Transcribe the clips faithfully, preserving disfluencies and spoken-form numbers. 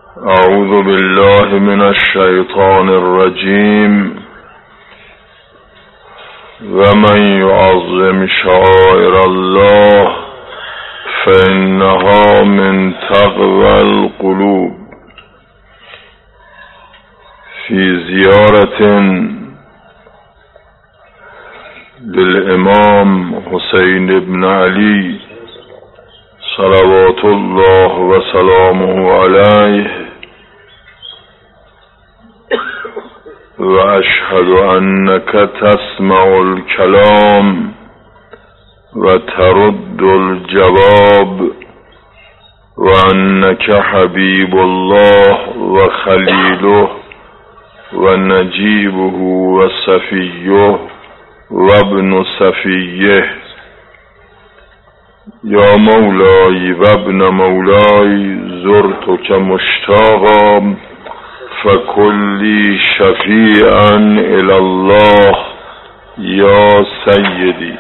اعوذ بالله من الشیطان الرجیم و من یعظم شعائر الله فإنها من تقوی القلوب. في زيارة للإمام حسين بن علي صلوات الله وسلامه عليه، وأشهد أنك تسمع الكلام وترد الجواب، وأنك حبيب الله وخليله ونجيبه وصفيه وابن صفيه. یا مولاي وابن مولاي زرتك مشتاقا فكلي شفيعا إلى الله یا سیدی.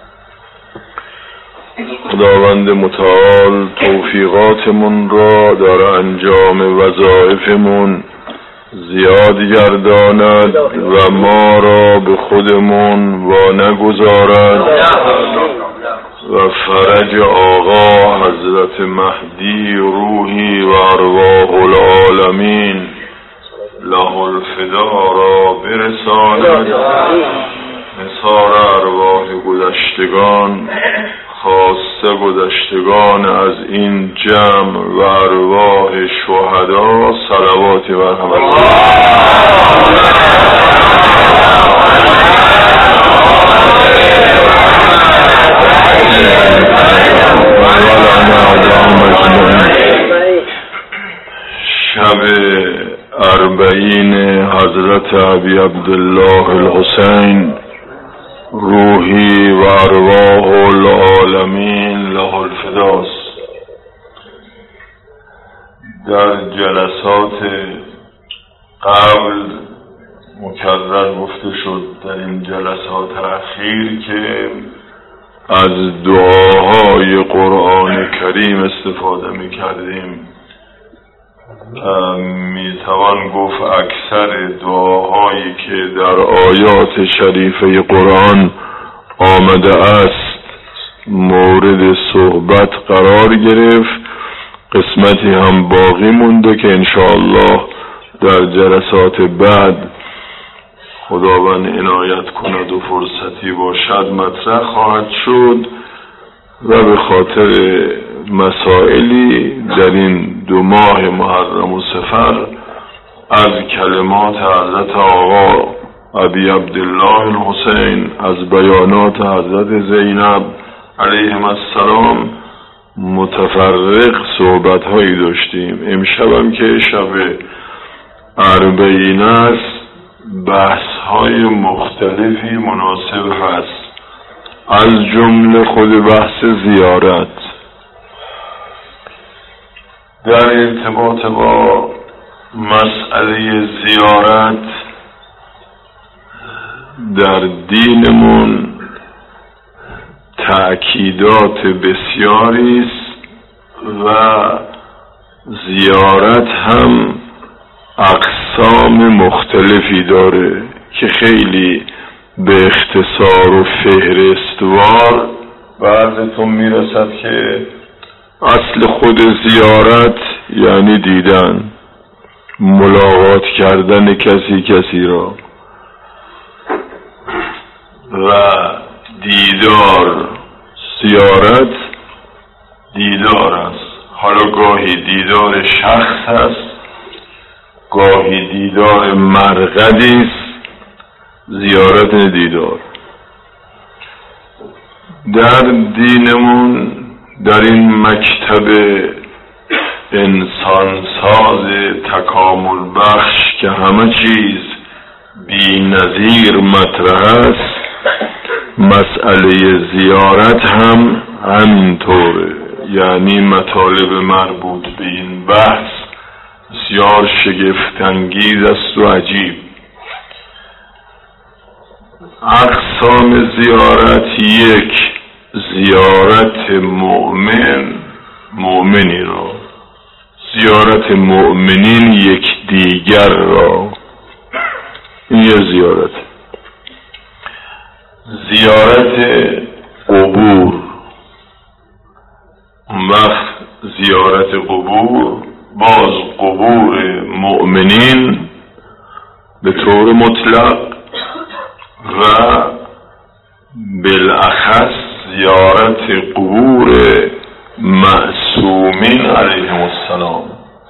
خداوند متعال توفیقاتمون را در انجام وظایفمون زیاد گرداند و ما را به خودمون وا نگذارد و فرج آقا حضرت مهدی روحی و ارواح العالمین له الفدا را برساند. نثار ارواح گذشتگان، خاصه گذشتگان از این جمع و ارواح شهدا صلواتی و رحمت شب اربعین حضرت ابی عبدالله الحسین روحی و ارواح العالمین له الفداست. در جلسات قبل مکرر گفته شد در این جلسات اخیر که از دعاهای قرآن کریم استفاده می کردیم. می توان گفت اکثر دعاهایی که در آیات شریفه قرآن آمده است مورد صحبت قرار گرفت. قسمتی هم باقی مونده که انشاءالله در جلسات بعد خداوند عنایت کند و فرصتی باشد مطرح خواهد شد و به خاطر مسائلی در این دو ماه محرم و صفر از کلمات حضرت آقا ابی عبدالله الحسین، از بیانات حضرت زینب علیهم السلام متفرق صحبت هایی داشتیم. امشبم که شب اربعین است بحث های مختلفی مناسب هست، از جمله خود بحث زیارت. در ارتباط با مسئله زیارت در دینمون تأکیدات بسیاری است و زیارت هم اقسام مختلفی داره که خیلی به اختصار و فهرستوار بعضتون میرسد که اصل خود زیارت یعنی دیدن، ملاقات کردن کسی کسی را و دیدار. زیارت دیدار است. حالا گاهی دیدار شخص است، گاهی دیدار مرقدی است. زیارت دیدار در دینمون در این مکتب انسانساز تکامل بخش که همه چیز بی نظیر مطرح است، مسئله زیارت هم همینطوره. یعنی مطالب مربوط به این بحث بسیار شگفت انگیز است و عجیب. اقسام زیارت: یک، زیارت مؤمن مؤمنی را، زیارت مؤمنین یکدیگر را. این یه زیارت. زیارت قبور، وقت زیارت قبور، باز قبور مؤمنین به طور مطلق و بالاخص زیارت قبور معصومین علیهم السلام.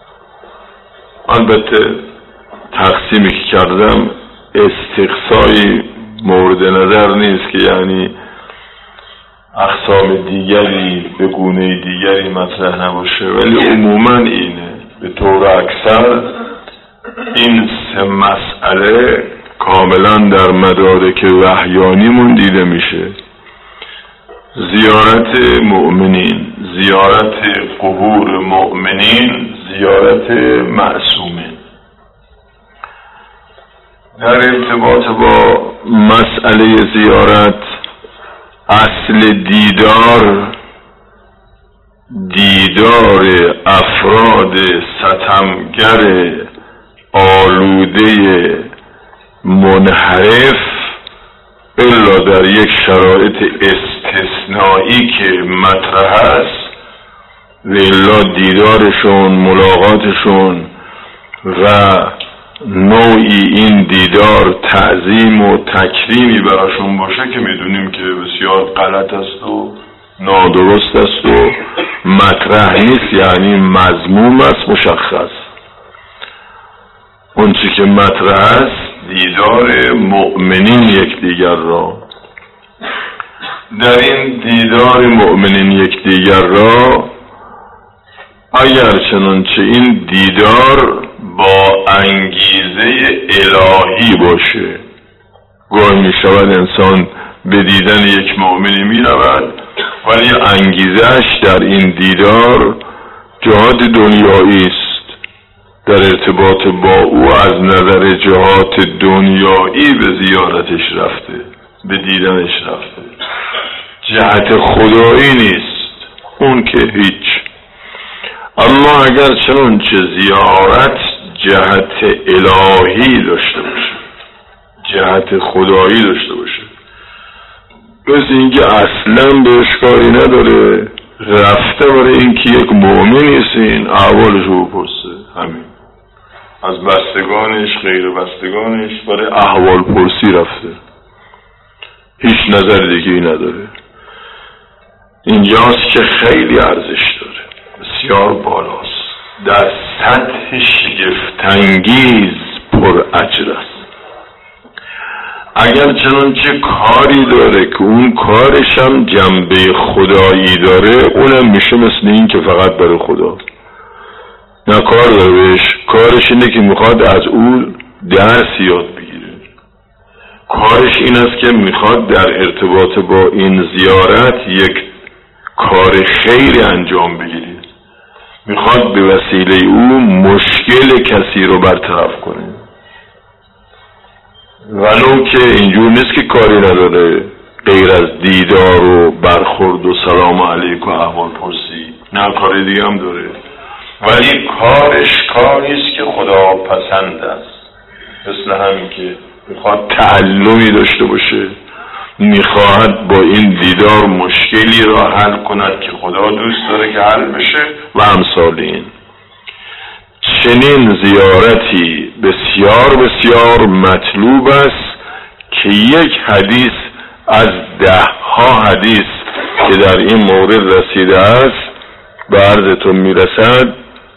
البته تقسیمی که کردم استقصایی مورد نظر نیست که یعنی اقسام دیگری به گونه دیگری مطرح نباشه، ولی عموما اینه. به طور اکثر این سه مسئله کاملا در مدارک وحیانیمون دیده میشه: زیارت مؤمنین، زیارت قبور مؤمنین، زیارت معصومین. در ارتباط با مسئله زیارت، اصل دیدار دیدار افراد ستمگر آلوده منحرف الا در یک شرایط استثنایی که مطرح است، الا دیدارشون، ملاقاتشون و نوعی این دیدار تعظیم و تکریمی براشون باشه که میدونیم که بسیار غلط است و نادرست است و مطرح نیست، یعنی مذموم است، مشخص. اون چی که مطرح است دیدار مؤمنین یکدیگر را. در این دیدار مؤمنین یکدیگر را اگر چنانچه این دیدار با انگیزه الهی باشه، گاهی می شود انسان به دیدن یک مؤمنی می رود ولی انگیزش در این دیدار جهات دنیایی است، در ارتباط با او از نظر جهات دنیایی به زیارتش رفته، به دیدنش رفته، جهت خدایی نیست، اون که هیچ. اما اگر چنانچه زیارت جهت الهی داشته باشه، جهت خدایی داشته باشه، مثل اینکه اصلا بهش کاری نداره، رفته برای اینکه یک مؤمنی است این احوالش رو بپرسه، همین از بستگانش غیر بستگانش برای احوال پرسی رفته، هیچ نظر دیگه ای نداره. اینجاست که خیلی ارزش داره، بسیار بالاست، در سطح شگفت‌انگیز پر اجر است. اگر چنانچه کاری داره که اون کارش هم جنبه خدایی داره، اونم میشه مثل این که فقط برای خدا، نه کار داره بهش، کارش اینه که میخواد از اون درس یاد بگیره، کارش این است که میخواد در ارتباط با این زیارت یک کار خیر انجام بگیره، میخواد به وسیله او مشکل کسی رو برطرف کنه، ولو که اینجور نیست که کاری نداره غیر از دیدار و برخورد و سلام علیک و احوال پرسی، نه کار دیگه هم داره، ولی کارش کاریست که خدا پسند است. مثل همین که میخواد تعلمی داشته باشه، میخواهد با این دیدار مشکلی را حل کند که خدا دوست داره که حل بشه و امثال این. چنین زیارتی بسیار بسیار مطلوب است که یک حدیث از ده ها حدیث که در این مورد رسیده است به عرضتون میرسد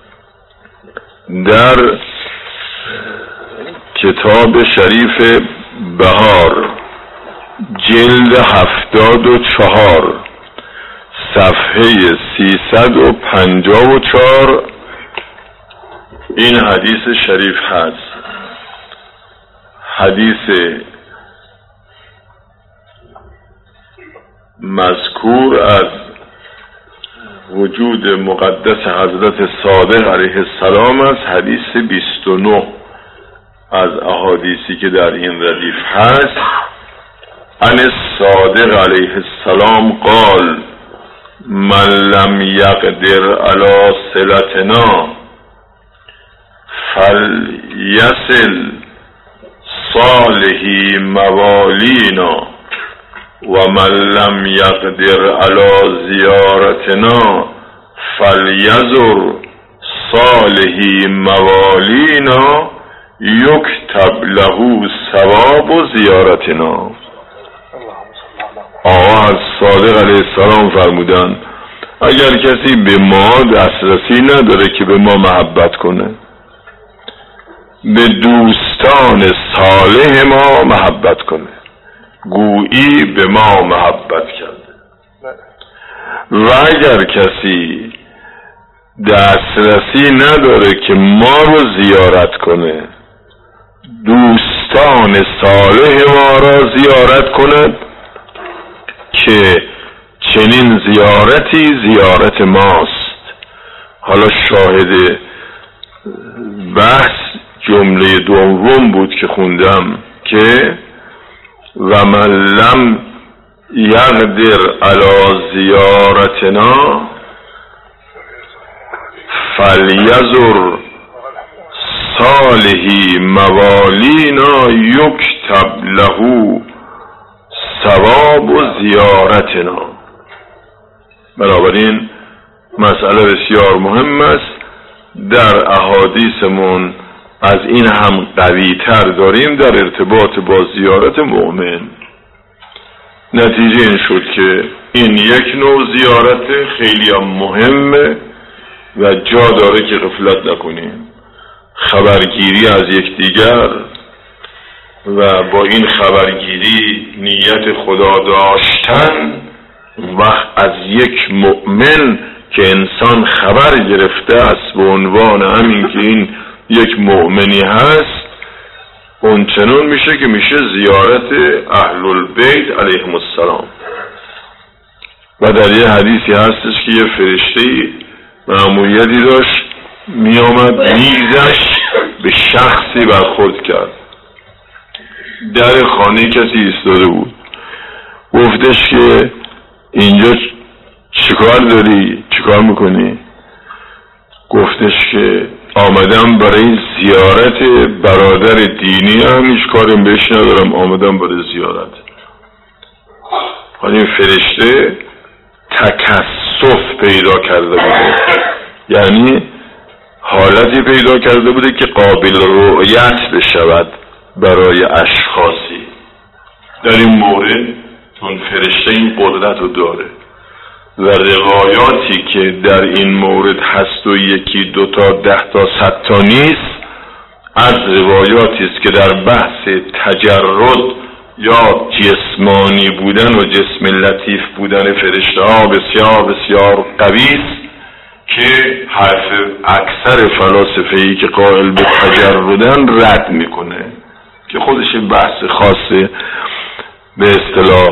در کتاب شریف بهار جلد هفتاد و چهار صفحه سیصد و پنجاه و چهار این حدیث شریف هست. حدیث مذکور از وجود مقدس حضرت صادق علیه السلام است، حدیث بیست و نه از احادیثی که در این ردیف هست. عن الصادق علیه السلام قال من لم یقدر علی صلتنا فلیصل صالحی موالینا و من لم یقدر علی زیارتنا فلیزر صالحی موالینا یکتب له ثواب زیارتنا. آقا از صادق علیه السلام فرمودن اگر کسی به ما دسترسی نداره که به ما محبت کنه، به دوستان صالح ما محبت کنه، گویی به ما محبت کرده. و اگر کسی دسترسی نداره که ما رو زیارت کنه، دوستان صالح ما را زیارت کنه که چنین زیارتی زیارت ماست. حالا شاهد بحث جمله دوم بود که خوندم که و من لم یقدر علی زیارتنا فلیزر صالحی موالینا یکتب له ثواب زیارتنا. بنابراین مسئله بسیار مهم است. در احادیثمون از این هم قوی تر داریم در ارتباط با زیارت مؤمن. نتیجه این شد که این یک نوع زیارت خیلی هم مهمه و جا داره که غفلت نکنیم. خبرگیری از یکدیگر و با این خبرگیری نیت خدا داشتن وقت از یک مؤمن که انسان خبر گرفته است به عنوان همین که این یک مؤمنی هست، اون چنون میشه که میشه زیارت اهل البیت علیهم السلام. و در یه حدیثی هستش که یه فرشته‌ای مأموریتی داشت میامد میگذشت به شخصی برخورد کرد. در خانه کسی ایستاده بود، گفتش که اینجا چیکار داری؟ چیکار میکنی؟ گفتش که آمدم برای زیارت برادر دینی هم، هیچ کاریم بهش ندارم، آمدم برای زیارت. این فرشته تکسف پیدا کرده بوده، یعنی حالتی پیدا کرده بوده که قابل رؤیت بشود برای اشخاصی. در این مورد اون فرشته این قدرت رو داره و روایاتی که در این مورد هست و یکی دو تا ده تا صد تا نیست، از روایاتی است که در بحث تجرد یا جسمانی بودن و جسم لطیف بودن فرشته ها بسیار بسیار قوی است که حرف اکثر فلاسفه‌ای که قائل به تجردن رد میکنه، که خودش بحث خاصه به اصطلاح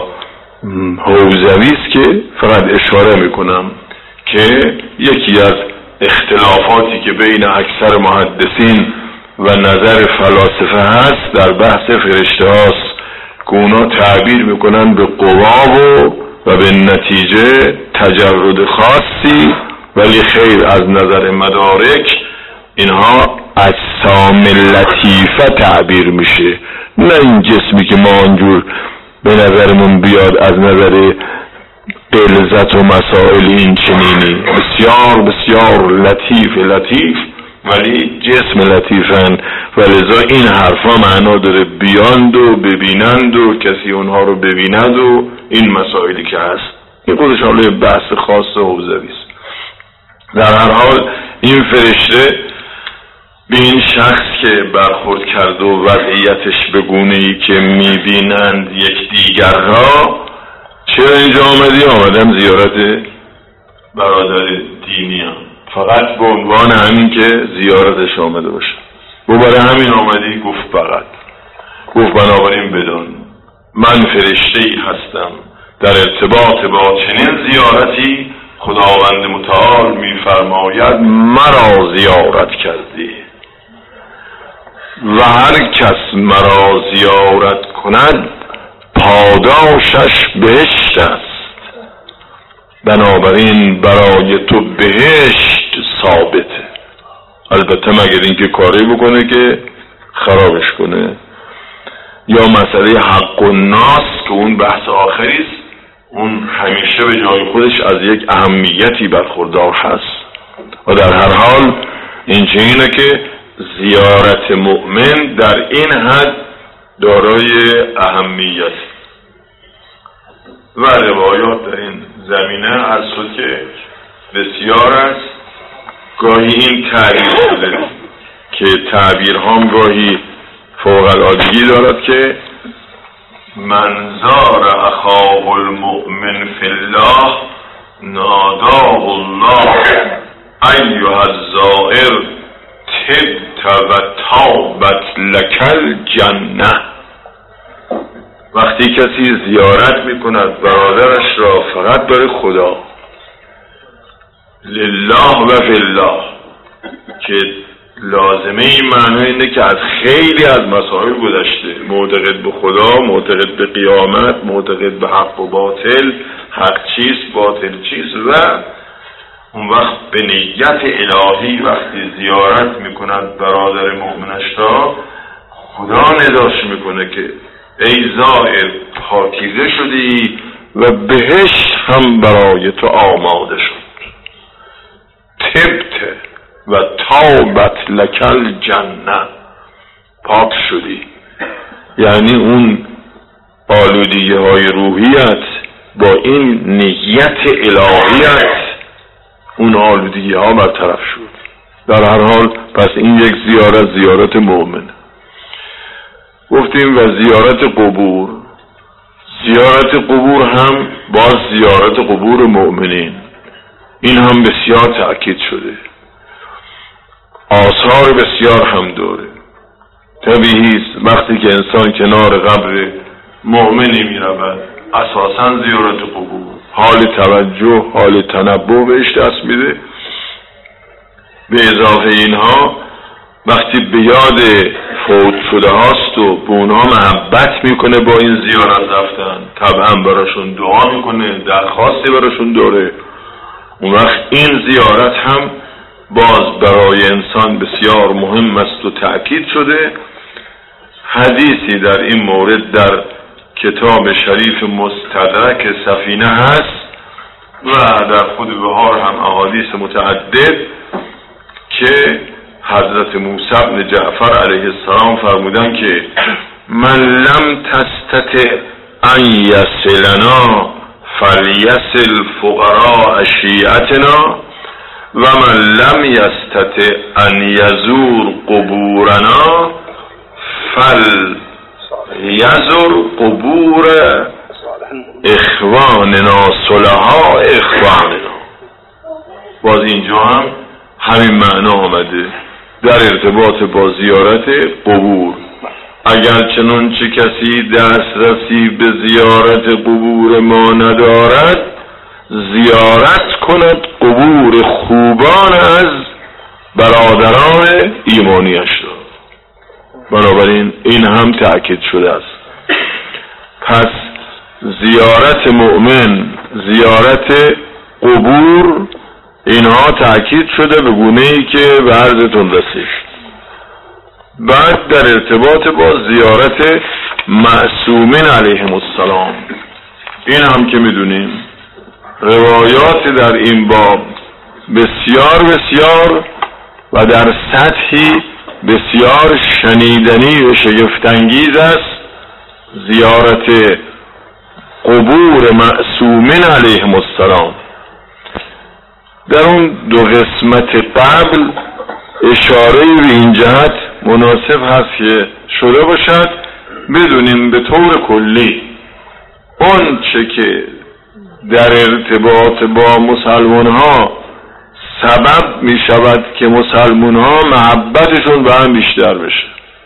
حوزوی است که فقط اشاره میکنم که یکی از اختلافاتی که بین اکثر محدثین و نظر فلاسفه هست در بحث فرشته هاست که اونا تعبیر میکنن به قوا و و به نتیجه تجرد خاصی، ولی خیر از نظر مدارک اینها اجسام لطیفه تعبیر میشه، نه این جسمی که ما آنجور به نظرمون بیاد از نظر غلظت و مسائل این چنینی. بسیار بسیار لطیف لطیف ولی جسم لطیفن و لذا این حرفا معنا داره بیاند و ببینند و کسی اونها رو ببیند و این مسائلی که هست. این خودش حالا بحث خاص حوزوی است. در هر حال این فرشته به این شخص که برخورد کرد و وضعیتش به گونه‌ای که میبینند یک دیگر را، چرا اینجا آمدی؟ آمدم زیارت برادر دینی هم. فقط به عنوان همین که زیارتش آمده باشه. و برای همین آمدی؟ گفت فقط. گفت بنابراین بدان من فرشته‌ای هستم در ارتباط با چنین زیارتی خداوند متعال میفرماید مرا زیارت کردی و هر کس مرا زیارت کند پاداشش بهشت است، بنابراین برای تو بهشت ثابته. البته مگر اینکه کاری بکنه که خرابش کنه. یا مسئله حق الناس که اون بحث آخری است، اون همیشه به جای خودش از یک اهمیتی برخوردار هست و در هر حال این چنینه که زیارت مؤمن در این حد دارای اهمیت و روایات در این زمینه عرض شد که بسیار است. گاهی این تعبیر شده که تعبیرهام گاهی فوق العادگی دارد که من زار اخاه المؤمن فی الله ناداه الله ایها الزائر تبت و تابت لک الجنه. وقتی کسی زیارت میکند برادرش را فقط برای خدا، لله و فی الله، که لازمه این معنی اینه که از خیلی از مسائل گذشته، معتقد به خدا، معتقد به قیامت، معتقد به حق و باطل، حق چیست باطل چیست، و اون وقت به نیت الهی وقتی زیارت میکند برادر مؤمنش را، خدا نداش میکنه که ای زائر پاکیزه شدی و بهشت هم برای تو آماده شد، تبت و تابت لک الجنه، پاک شدی. یعنی اون آلودگی های روحیت با این نیت الهیت اون آلودگی ها برطرف شد. در هر حال پس این یک زیارت زیارت مؤمن. گفتیم و زیارت قبور، زیارت قبور هم باز زیارت قبور مؤمنین، این هم بسیار تأکید شده، آثار بسیار هم داره. طبیعی است وقتی که انسان کنار قبر مؤمنی می رود، اساساً زیارت قبور حال توجه، حال تنبه بهش دست میده. به اضافه اینها وقتی به یاد فوت شده هاست و به اونها محبت میکنه با این زیارت رفتن، طبعا براشون دعا میکنه، درخواستی براشون داره. اون وقت این زیارت هم باز برای انسان بسیار مهم است و تأکید شده. حدیثی در این مورد در کتاب شریف مستدرک سفینه هست و در خود بهار هم احادیث متعدد که حضرت موسی بن جعفر علیه السلام فرمودن که من لم تستطع ان یصلنا فلیصل فقراء شیعتنا و من لم یستطع ان یزور قبورنا فل یزور قبور اخواننا صلحاء اخواننا. باز اینجا هم همین معنا آمده در ارتباط با زیارت قبور. اگر چنانچه کسی دسترسی به زیارت قبور ما ندارد، زیارت کند قبور خوبان از برادران ایمانیش را. بنابراین این هم تأکید شده است. پس زیارت مؤمن، زیارت قبور، اینها تأکید شده به گونه‌ای که به عرضتون رسید. بعد در ارتباط با زیارت معصومین علیهم السلام، این هم که میدونیم روایات در این باب بسیار بسیار و در سطحی بسیار شنیدنی و شگفت‌انگیز است. زیارت قبور معصومین علیهم السلام در اون دو قسمت قبل اشاره به این جهت مناسب هست که شده باشد بدونیم به طور کلی اون چه که در ارتباط با مسلمان ها سبب می شود که مسلمان ها محبتشون به هم بیشتر بشه،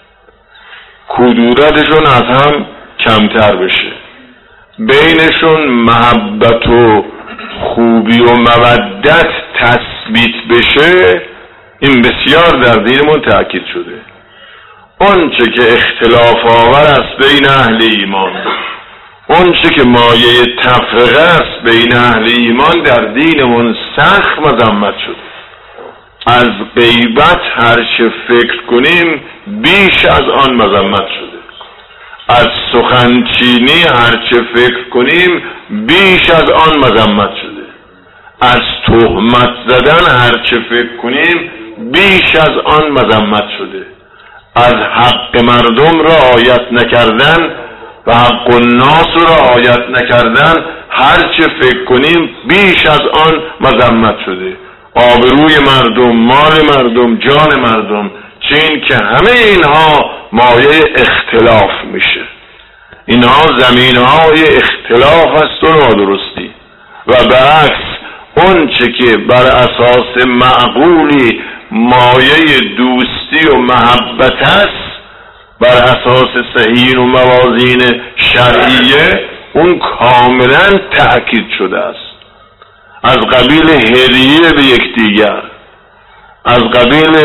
کدورتشون از هم کمتر بشه، بینشون محبت و خوبی و مودت تثبیت بشه، این بسیار در دینمون تأکید شده. اون چه که اختلاف آور است بین اهل ایمان، اون چه که مایه تفرقه است بین اهل ایمان، در دینمون سخت مذمت شده. از غیبت هرچه فکر کنیم بیش از آن مذمت شده. از سخنچینی هرچه فکر کنیم بیش از آن مذمت شده. از تهمت زدن هرچه فکر کنیم بیش از آن مذمت شده. از حق مردم رعایت نکردن و حق الناس رو رعایت نکردن هرچه فکر کنیم بیش از آن مذمت شده. آبروی مردم، مال مردم، جان مردم، چه این که همه اینها مایه اختلاف میشه. اینها زمینهای اختلاف است و نادرستی و برعکس اون چه که بر اساس معقولی مایه دوستی و محبت است بر اساس صحیح و موازین شرعیه اون کاملا تأکید شده است. از قبیل هدیه به یکدیگر، از قبیل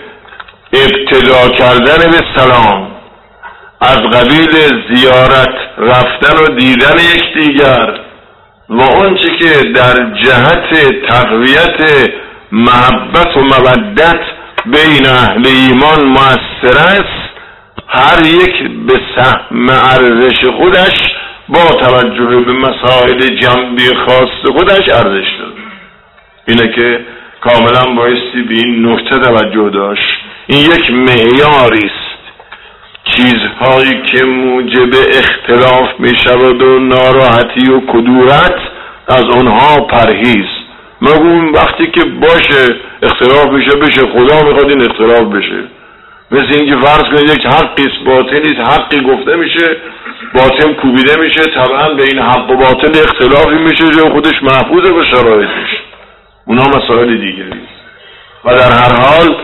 ابتدا کردن به سلام، از قبیل زیارت رفتن و دیدن یکدیگر و اون چه که در جهت تقویت محبت و مودت بین اهل ایمان مؤثر است، هر یک به سهم ارزش خودش با توجه به مسائل جنبی خاص خودش ارزش داره. اینه که کاملا بایستی به این نکته توجه داشت. این یک معیاری است. چیزهایی که موجب اختلاف می شود و ناراحتی و کدورت از اونها پرهیز. مگو وقتی که باشه اختلاف میشه بشه، خدا میخواد این اختلاف بشه. مثل اینکه فرض کنید یک حقی است باطلی است، حقی گفته میشه باطل کوبیده میشه، طبعا به این حق و باطل اختلافی میشه جو خودش محفوظه به شرایطش. اونا مسائل دیگری است. و در هر حال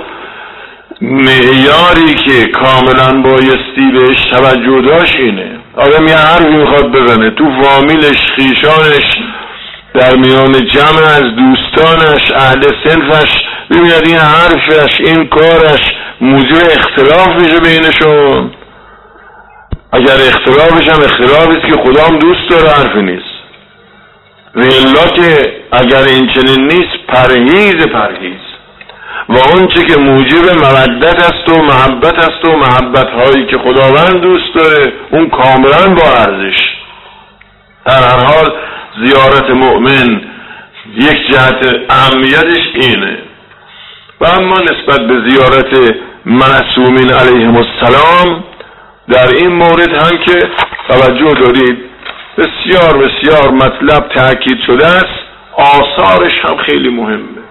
معیاری که کاملا بایستی بهش توجه داشت اینه. آدم یه حرفی میخواد بزنه تو فامیلش، خیشانش، در میان جمع از دوستانش، اهل صنفش، ببیند این حرفش، این کارش موجب اختلاف میشه بینشون. اگر اختلافش هم اختلافی است که خدا هم دوست داره، حرفی نیست. و الا که اگر این چنین نیست پرهیز پرهیز و اون چه که موجب مودت است و محبت است و محبت هایی که خداوند دوست داره اون کاملا با ارزش. در هر حال زیارت مؤمن یک جهت اهمیتش اینه. و اما نسبت به زیارت معصومین علیهم السلام در این مورد هم که توجه دارید بسیار بسیار مطلب تأکید شده است، آثارش هم خیلی مهمه.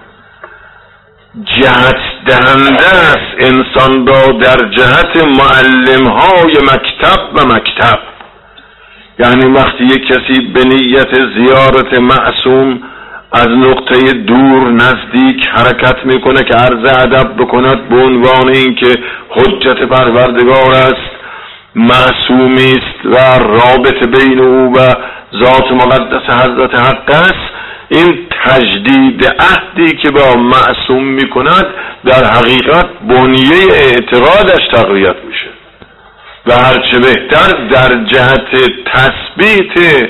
جهت دهنده است انسان را در جهت معلمهای مکتب و مکتب. یعنی وقتی یک کسی به نیت زیارت معصوم از نقطه دور نزدیک حرکت میکنه که عرض ادب بکند به عنوان اینکه حجت پروردگار است، معصومی است و رابطه بین او و ذات مقدس حضرت حق است، این تجدید عهدی که با معصوم میکند در حقیقت بنیه اعتقادش تقویت میشه و هرچه بهتر در جهت تثبیت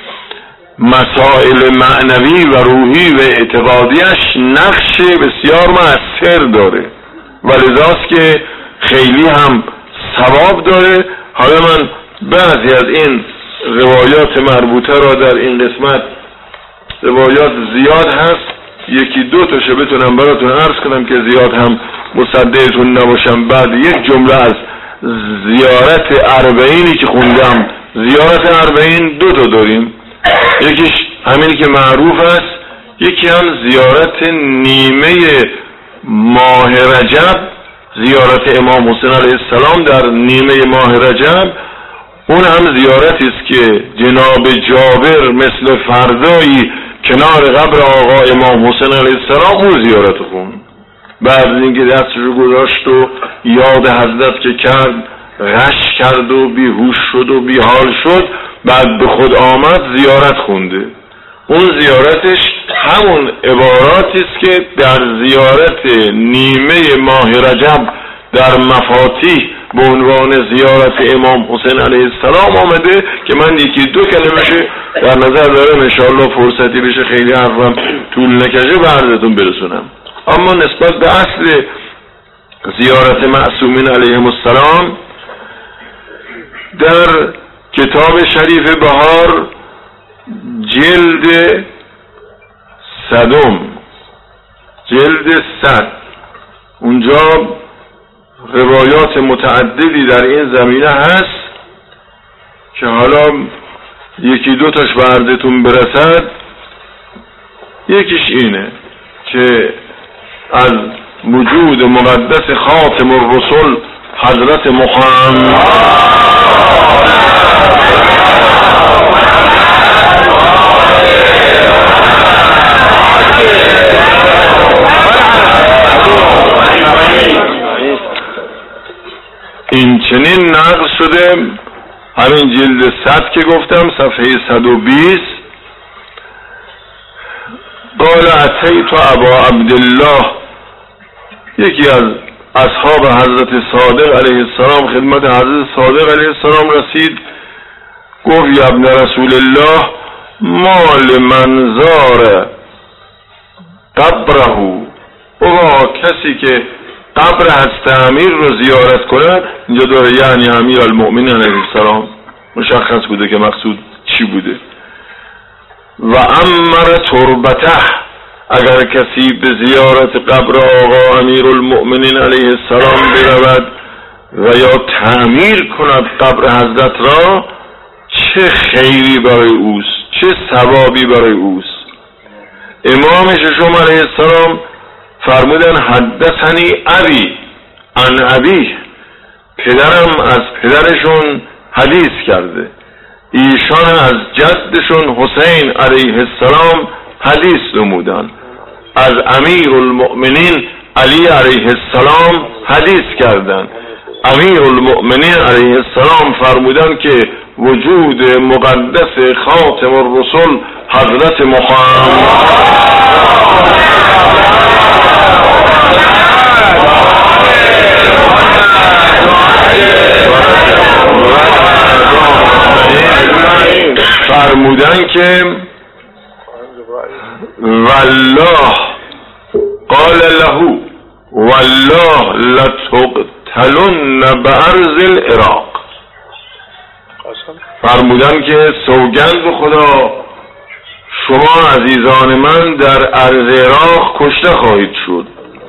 مسائل معنوی و روحی و اعتقادیش نقش بسیار مؤثر داره و لذاست که خیلی هم ثواب داره. حالا من بعضی از این روایات مربوطه را در این قسمت، روایات زیاد هست، یکی دو تاشو بتونم براتون عرض کنم که زیاد هم مصدقتون نباشم. بعد یک جمله از زیارت اربعینی که خوندم، زیارت اربعین دو تا داریم، یکیش همینی که معروف است، یکی هم زیارت نیمه ماه رجب، زیارت امام حسین علیه السلام در نیمه ماه رجب. اون هم زیارتی است که جناب جابر مثل فردایی کنار قبر آقا امام حسین علیه السلام اون زیارت خون. بعد اینکه دستش رو گذاشت و یاد حضرت که کرد غش کرد و بیهوش شد و بیحال شد، بعد به خود آمد زیارت خونده. اون زیارتش همون عباراتی است که در زیارت نیمه ماه رجب در مفاتیح به عنوان زیارت امام حسین علیه السلام آمده که من یکی دو کلمشه در نظر دارم، انشاءالله فرصتی بشه خیلی حرفم طول نکشه به عرضتون برسونم. اما نسبت به اصل زیارت معصومین علیهم السلام در کتاب شریف بهار جلد صدم جلد صد اونجا روایات متعددی در این زمینه هست که حالا یکی دو تاش به عرضتون برسد. یکیش اینه که از وجود مقدس خاتم الرسل حضرت محمد این چنین نقل شده، همین جلد صد که گفتم صفحه صد و بیست، قال اتیت ابا عبدالله، یکی از اصحاب حضرت صادق علیه السلام خدمت حضرت صادق علیه السلام رسید، گفت یا ابن رسول الله مال منظار قبره، او کسی که قبر حضرت امیر رو زیارت کنه، اینجا داره یعنی امیر المؤمنین علیه السلام، مشخص بوده که مقصود چی بوده. و امر تربته، اگر کسی به زیارت قبر آقا امیر المؤمنین علیه السلام برود و یا تعمیر کند قبر حضرت را، چه خیری برای اوست، چه ثوابی برای اوست. امام ششم علیه السلام فرمودن حدثنی ابی عن ابی، پدرم از پدرشون حدیث کرده، ایشان از جدشون حسین علیه السلام حدیث نمودن، از امیر المؤمنین علی علیه السلام حدیث کردن. امیر المؤمنین علیه السلام فرمودن که وجود مقدس خاتم الرسل حضرت محمد فرمودن که والله قال له والله لتقتلن بأرض العراق، فرمودن که سوگند به خدا شما عزیزان من در ارض عراق کشته خواهید شد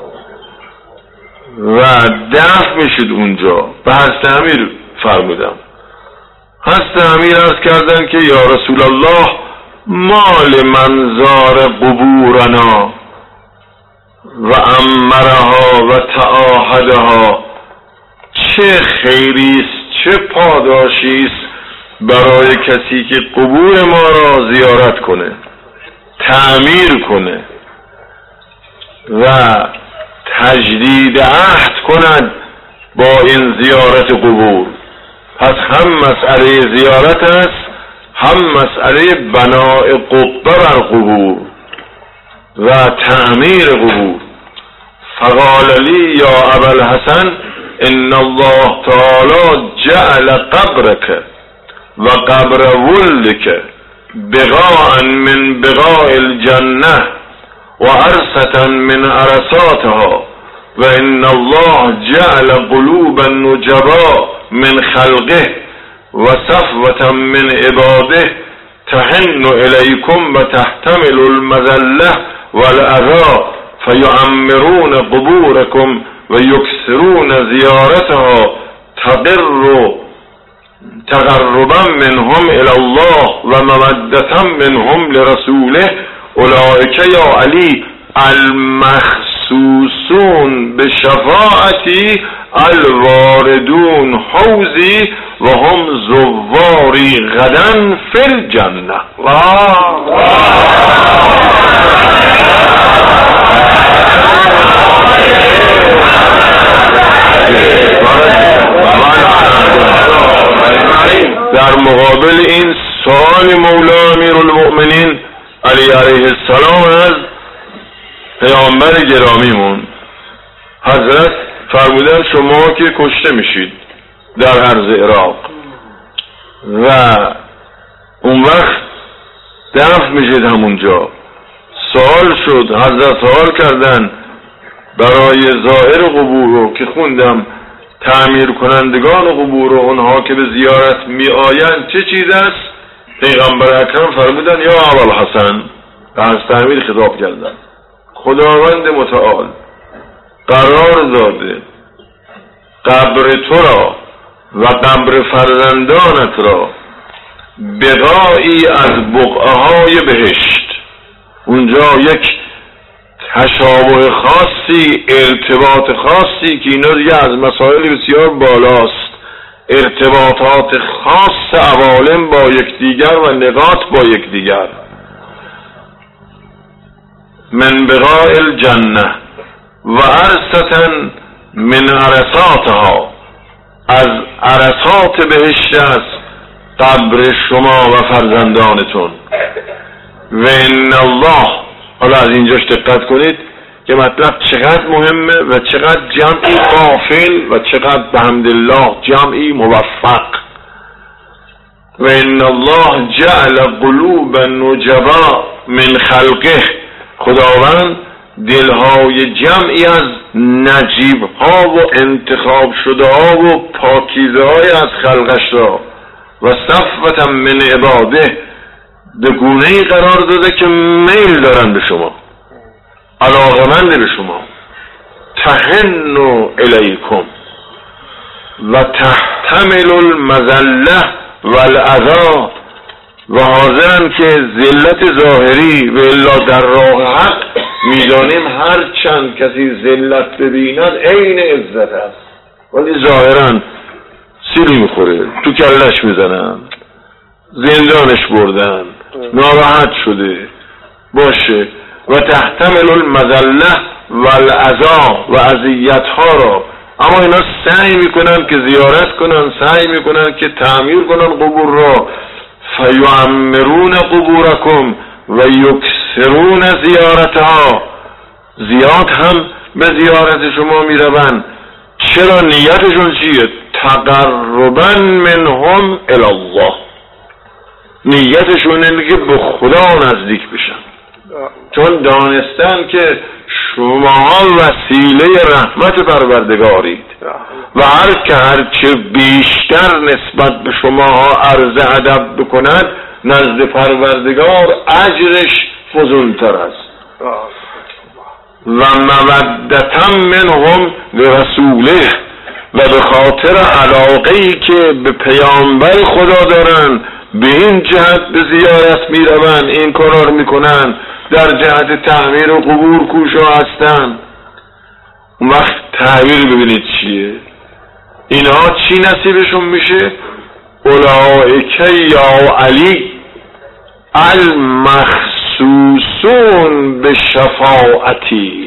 و دفن میشید اونجا. به حضرت امیر فرمودم، حضرت امیر عرض کردن که یا رسول الله مال منظار قبورنا و امرها و تعاهدها، چه خیریست چه پاداشیست برای کسی که قبور ما را زیارت کنه، تعمیر کنه و تجدید عهد کند با این زیارت قبور. پس هم مسئله زیارت است، هم مسئله بناء قبه بر قبور و تعمیر قبور. فقال لی یا ابا الحسن ان الله تعالی جعل قبرك و قبر ولدك بقاء من بقاء الجنه و عرصة من عرصاتها و ان الله جعل قلوب النجباء من خلقه و صفوة من عباده تحن الیکم و تحتمل المذله والاذى فیعمرون قبورکم و یکثرون زیارتها تقر تقربا منهم الى الله و مودة منهم لرسوله اولئک یا علی المخصوصون به شفاعتی الواردون حوزی و هم زواری غدا فی الجنه. در مقابل این سؤال مولا امیر المؤمنین علی علیه السلام از پیامبر گرامیمون، حضرت فرمودن شما که کشته میشید در ارض عراق و اون وقت دفن میشید همونجا. سوال شد، حضرت سوال کردن برای زائر قبور رو که خوندم تعمیر کنندگان قبور و اونها که به زیارت می آیند چه چیز است؟ پیغمبر اکرم فرمودن یا ابوالحسن، از تعمیر خطاب کردن، خداوند متعال قرار داده قبر تو را و قبر فرزندانت را بقایی از بقعه‌های بهشت، اونجا یک تشابه خاصی، ارتباط خاصی که اینا دیگه از مسائل بسیار بالاست، ارتباطات خاص عوالم با یکدیگر و نقاط با یکدیگر، من بقاء الجنه و عرصتن من عرصاتها، از عرصات بهشت است قبر شما و فرزندانتون. و ان الله، حالا از اینجاش دقت کنید که مطلب چقدر مهمه و چقدر جمعی غافل و چقدر بحمدالله جمعی موفق. و ان الله جعل قلوب النجبا من خلقه، خداوند دلهای جمعی از نجیب ها و انتخاب شده ها و پاکیزه های از خلقش را و صفوة من عباده به گونه‌ای قرار داده که میل دارن به شما، علاقمند به شما، تحن الیکم و تحتمل المذله و الاذی، و حاضرن که ذلت ظاهری و الا در راه حق میدانیم هر چند کسی ذلت ببیند عین عزت است، ولی ظاهرا سیلی میخوره، تو کلش میزنن، زندانش بردن، ناراحت شده باشه. و تحتمل المذله و الاذی و اذیت ها را، اما اینا سعی میکنن که زیارت کنن، سعی میکنن که تعمیر کنن قبور را. فیعمرون قبورکم و یکثرون زیارتها، زیاد هم به زیارت شما میروند. چرا؟ نیتشون چیه؟ تقربا منهم الی الله، نیتشون اینه که به خدا نزدیک بشن، چون دانستن که شما وسیله رحمت پروردگارید و هر که هرچه بیشتر نسبت به شما عرض ادب بکند نزد پروردگار اجرش فزونتر است. و مودتا منهم لرسوله، و به خاطر علاقه‌ای که به پیامبر خدا دارن به این جهت به زیارت میروند، این کارا رو میکنن، در جهت تعمیر و قبور کوشا هستن. اون وقت تعبیر ببینید چیه، اینها چی نصیبشون میشه؟ اولئک یا علی المخصوصون به شفاعتی،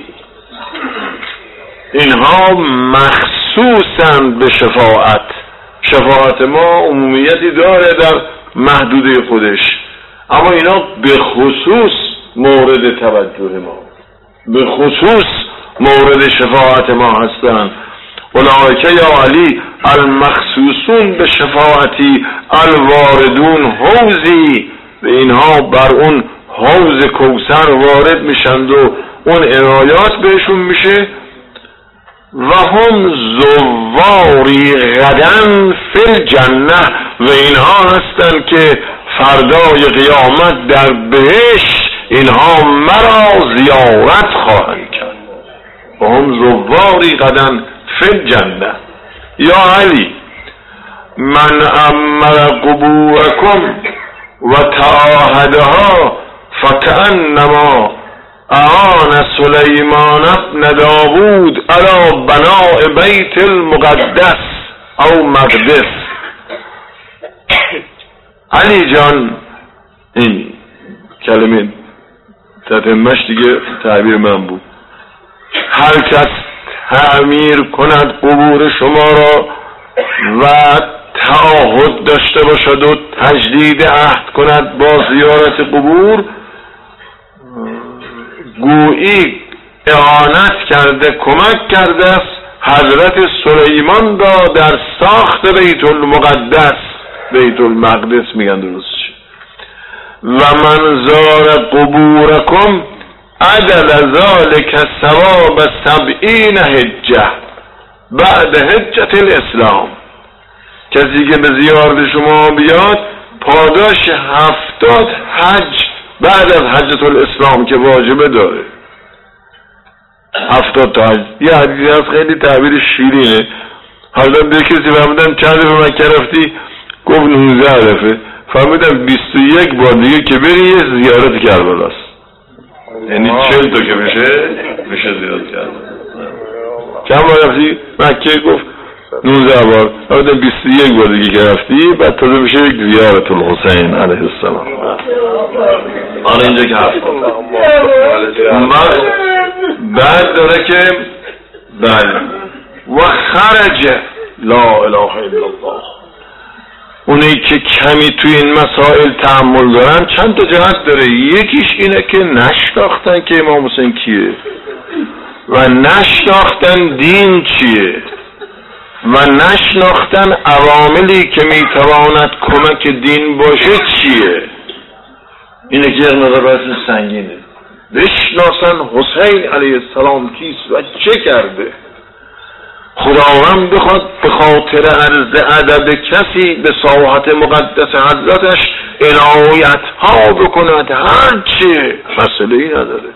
اینها مخصوصن به شفاعت. شفاعت ما عمومیتی داره در محدوده خودش، اما اینا به خصوص مورد توجه ما، به خصوص مورد شفاعت ما هستند. اولئک یا علی المخصوصون به شفاعتی الواردون حوزی، و اینها بر اون حوض کوثر وارد میشند و اون عنایات بهشون میشه. و هم زواری غدن فی الجنه، و اینها هستند که فردای قیامت در بهشت اینها مرا زیارت خواهند کرد. و هم زواری غدن فی الجنه. یا علی من امر قبورکم و تعاهدها فکأنما اعان سلیمان ابن داوود علی بناء بیت المقدس او مقدس. علی جان، این کلمه تتمش دیگه تعبیر من بود، هر کس تعمیر کند قبور شما را و تعهد داشته باشد و تجدید عهد کند با زیارت قبور، گویی اعانت کرده، کمک کرده است حضرت سلیمان را در ساخت بیت المقدس، بیت المقدس میگن درست. و من زار قبورکم عدل ذلك ثواب سبعین حجه بعد حجت الاسلام. کسی که به زیارت شما بیاد پاداش هفتاد حج بعد از حجت الاسلام که واجبه داره. هفتاد تا حج. یه حدیثی هست خیلی تعبیر شیرینه. حالا به کسی فهمیدم چند دفعه مکه رفتی؟ گفت نوزده دفعه. فهمیدم بیست و یک بار دیگه که بری یه زیارت کربلاست. یعنی چهل تا که بشه بشه زیارت کربلا. چند بار رفتی مکه؟ گفت نوزده بار. فهمیدم بیست و یک بار دیگه که رفتی بعد تازه بشه یک زیارت الحسین علیه السلام. حالا اینجا که هفت بعد داره که بله و خرج لا اله الا الله. اونی که کمی توی این مسائل تحمل دارن چند تا جهت داره. یکیش اینه که نشناختن که امام حسین کیه و نشناختن دین چیه و نشناختن عواملی که میتواند کمک دین باشه چیه. اینه که یک نظر باید سنگینه. بشناسن حسین علیه السلام کیست و چه کرده. خداوند بخواد به خاطر عرض ادب کسی به ساحت مقدس حضرتش عنایت ها بکند هر چیه مسئله ای نداره.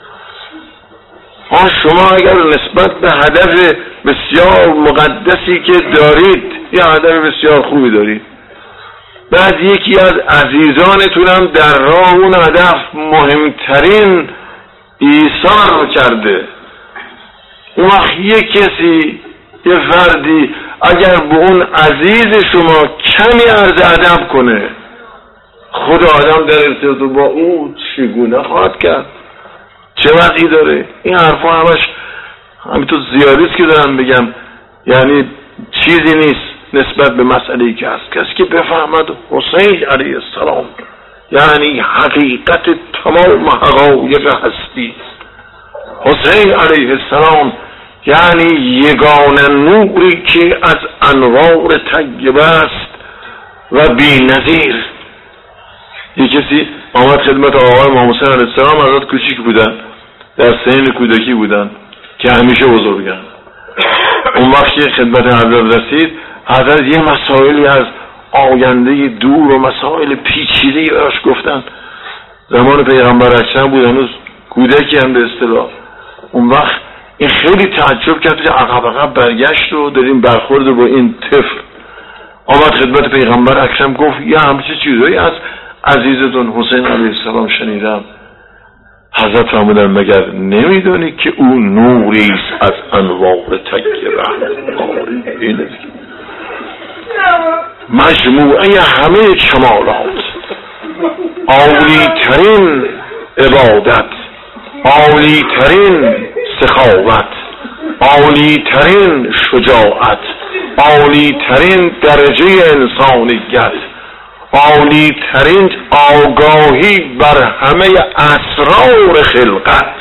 ها شما اگر نسبت به هدف بسیار مقدسی که دارید یه هدف بسیار خوبی دارید، بعد یکی از عزیزانتونم در راه اون هدف مهمترین ایثار کرده، اون وقت یه کسی یه فردی اگر به اون عزیز شما کمی عرض ادب کنه، خود آدم در ارتباط با او چگونه خواهد کرد؟ چه وضعی داره؟ این حرفا همش همینطور زیادیست که دارم بگم، یعنی چیزی نیست نسبت به مسئله‌ای که هست. کسی که بفهمد حسین علیه السلام یعنی حقیقت تمام حقایق هستی، حسین علیه السلام یعنی یگانه نوری که از انوار طیبه است و بی نظیر. یه کسی آمد خدمت آقای امام حسین علیه السلام، حضرت کوچیک بودن، در سن کودکی بودن که همیشه بزرگن. اون وقت که خدمت حضرت رسید، حضرت یه مسائلی از آینده دور و مسائل پیچیده‌ای براش گفتن. زمان پیغمبر اکرم بود، هنوز کودکی هم به اصطلاح. اون وقت این خیلی تعجب کرد که عقب عقب برگشت و داریم برخورد با این طفل. آمد خدمت پیغمبر اکرم گفت یه همچه چیزایی از عزیزتون حسین علیه السلام شنیدم. حضرت فرمودن مگر نمیدونی که او نوری است از انوار طیبه، اینه مجموعه همه کمالات، عالی ترین عبادت، عالی ترین سخاوت، عالی ترین شجاعت، عالی ترین درجه انسانیت، عالی ترین آگاهی بر همه اسرار خلقت،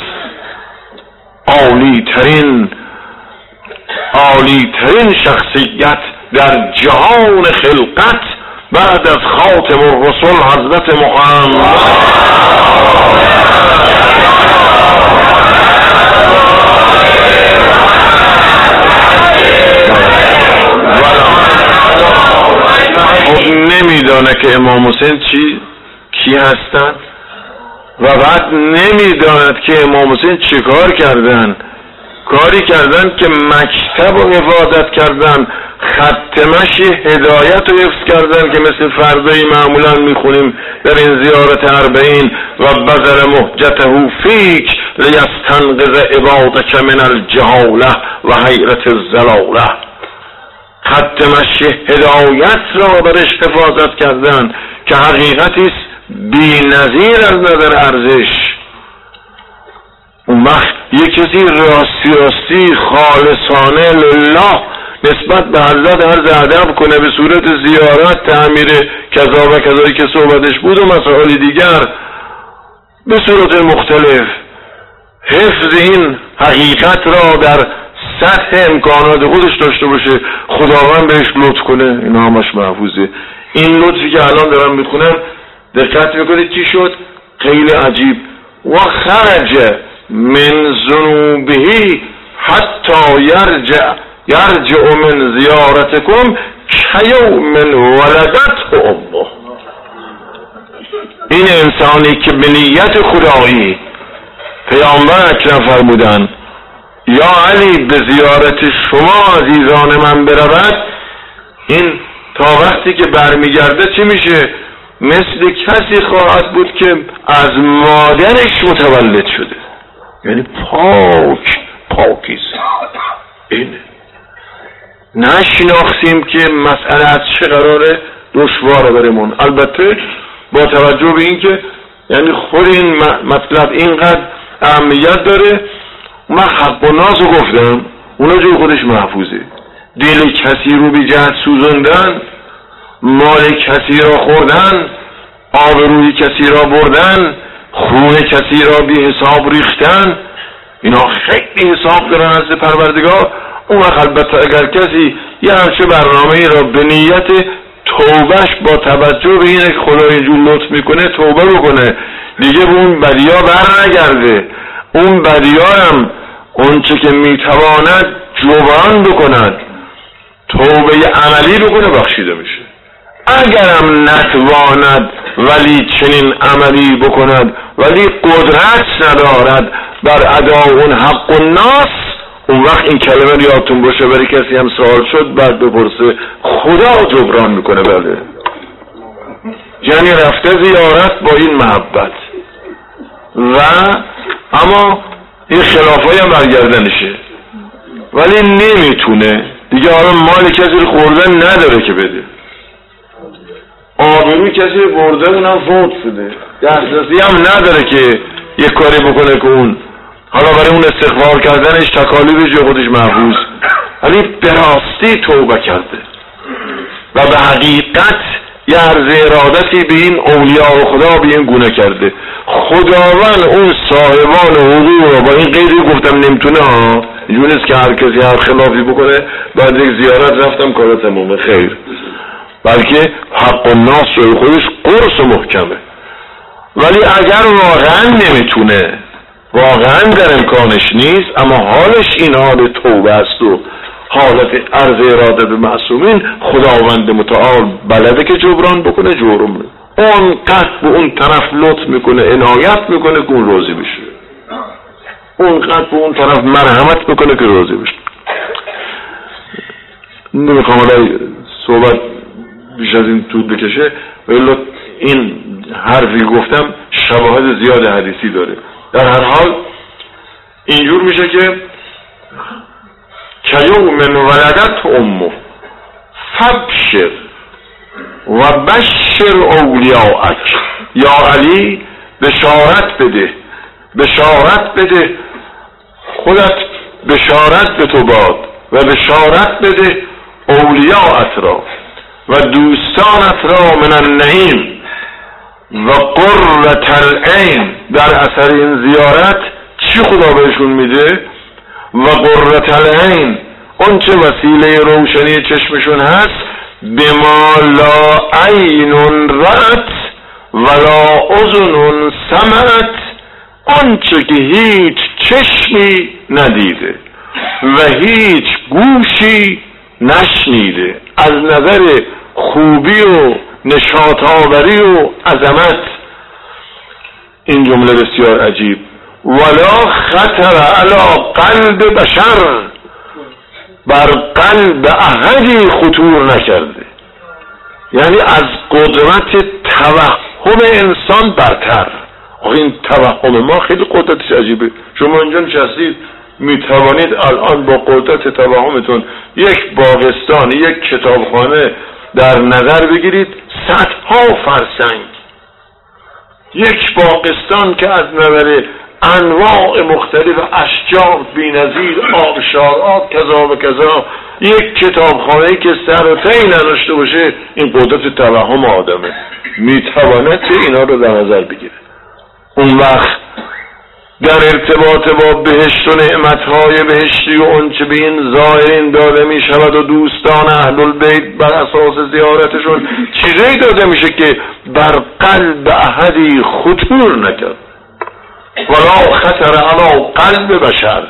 عالی ترین عالی ترین شخصیت در جهان خلقت بعد از خاتم الرسل حضرت محمد. خب نمیدانه که امام حسین چی کی هستن و بعد نمیداند که امام حسین چی کار کردن. کاری کردن که مکتب رو حفاظت کردن، ختمش هدایت رو حفظ کردن که مثل فردایی معمولا میخونیم در این زیارت اربعین و بذل محجته فیک لیستنقذ عبادک من الجهاله و حیرت الزلاله. ختمش هدایت را برش حفاظت کردن که حقیقتیست بی نظیر از نظر ارزش. اون وقت یک کسی راستی راستی خالصانه لله نسبت به حضرت عرض ادب کنه به صورت زیارت، تعمیر کذا و کذایی که صحبتش بود و مسائل دیگر به صورت مختلف، حفظ این حقیقت را در سطح امکانات خودش داشته باشه، خداوند بهش لطف کنه، اینا همش محفوظه. این لطفی که الان دارم میخونم دقت میکنید چی شد؟ خیلی عجیب. و خرج من ذنوبه حتی یرجع یرجع من زیارتکم کیوم ولدته امه. این انسانی که به نیت خدایی پیامبر اکرم فرمودن یا علی به زیارت شما عزیزان من برود، این تا وقتی که برمیگرده چی میشه؟ مثل کسی خواهد بود که از مادرش متولد شده، یعنی پاک پاکیز. اینه نشناختیم که مسئله از چه قراره دشواره برمون. البته با توجه به این که یعنی خود این مطلب اینقدر اهمیت داره، من حق و ناز رو گفتم، اونا جو خودش محفوظه. دل کسی رو بی جهت سوزندن، مال کسی را خوردن، آبروی کسی را بردن، خون کسی را بی حساب ریختن، اینا خیلی حساب دارن از پروردگار. اون وقت البته اگر کسی یه همچه برنامه را به نیت توبهش با توجه به اینه که خدا اینجور لطف میکنه توبه بکنه، دیگه به اون بدیا بر نگرده، اون بدیا هم اون چه که میتواند جبران بکند، توبه عملی بکنه، بخشیده میشه. اگرم نتواند ولی چنین عملی بکند ولی قدرت ندارد بر ادای اون حق و ناس، اون وقت این کلمه یادتون باشه برای کسی هم سوال شد بعد بپرسه خدا جبران میکنه. بله، یعنی رفته زیارت با این محبت و اما این خلافایی هم برگردنشه، ولی نمیتونه دیگه. حالا مال کسی رو خوردن نداره که بده، آبروی کسی رو برده اونم فوت شده، دسترسی هم نداره که یک کاری بکنه که اون حالا برای اون استغفار کردنش تکالیفش جو خودش محفوظ، ولی به راستی توبه کرده و به حقیقت یه عرض ارادتی به این اولیاء خدا به این گونه کرده. خداوند اون صاحبان حقوق رو با این قیدی گفتم نمیتونه ها، اینجور نیست که هر کسی هر خلافی بکنه بعد یک زیارت رفتم کار تمومه، خیر، بلکه حق و ناس روی خودش قرص و محکمه. ولی اگر واقعا نمیتونه، واقعا در امکانش نیست، اما حالش این حال توبه است و حالت عرض اراده به معصومین، خداوند متعال بلده که جبران بکنه، جرم اون قد به اون طرف لطف میکنه، عنایت میکنه که اون راضی بشه، اون قد به اون طرف مرحمت میکنه که راضی بشه. نمیخوام الان صحبت بیش از این طول بکشه، ولی این حرفی گفتم شواهد زیاد حدیثی داره. در هر حال اینجور میشه که کیوم ولدت امه فبشر و بشر اولیاءک. یا علی بشارت بده، بشارت بده، خودت بشارت به تو باد و بشارت بده اولیاءت را و دوستانت را من النعیم و قرة العین. در اثر این زیارت چی خدا بهشون میده؟ و قرة العین، اون چه وسیله روشنی چشمشون هست، بما لا عین رأت ولا اذن سمعت، اون چه که هیچ چشمی ندیده و هیچ گوشی نشنیده از نظر خوبی و نشاط آوری و عظمت. این جمله بسیار عجیب. ولا خطر علی قلب بشر، بر قلب احدی خطور نکرده، یعنی از قدرت توهم انسان برتر. آخه این توهم ما خیلی قدرتش عجیبه. شما اینجا نشستید میتوانید الان با قدرت توهمتون یک باغستان، یک کتابخانه در نظر بگیرید، صدها فرسنگ، یک باغستان که از نظر انواع مختلف اشجار بی‌نظیر، آبشارات کذا و کذا، یک کتابخانه‌ای که سر و تی نداشته باشه، این قدرت توهم آدمه، میتواند اینا رو در نظر بگیره. اون وقت در ارتباط با بهشت و نعمتهای بهشتی و اون چه به این ظاهرین داده می شود و دوستان اهل البیت بر اساس زیارتشون چیزی داده میشه که بر قلب احدی خطور نکرد. ولا خطر علی قلب بشر.